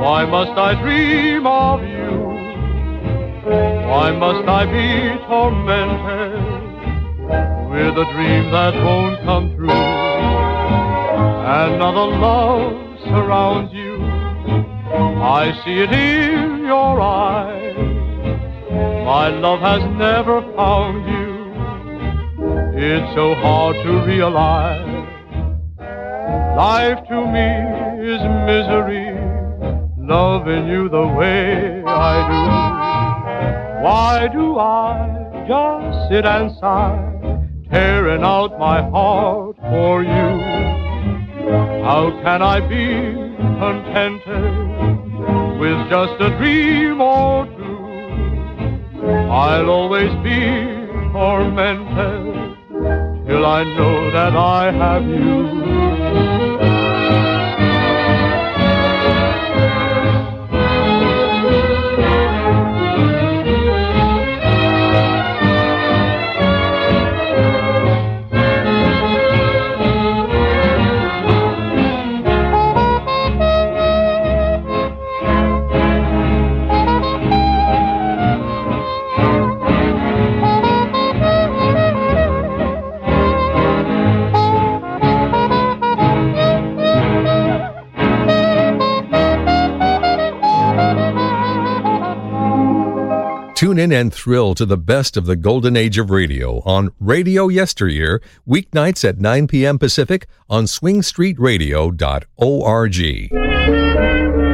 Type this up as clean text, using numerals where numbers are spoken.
Why must I dream of you? Why must I be tormented with a dream that won't come true? Another love surrounds you. I see it in your eyes. My love has never found you. It's so hard to realize. Life to me is misery, loving you the way I do. Why do I just sit and sigh, tearing out my heart for you? How can I be contented with just a dream or two? I'll always be tormented till I know that I have you. Tune in and thrill to the best of the golden age of radio on Radio Yesteryear, weeknights at 9 p.m. Pacific on swingstreetradio.org.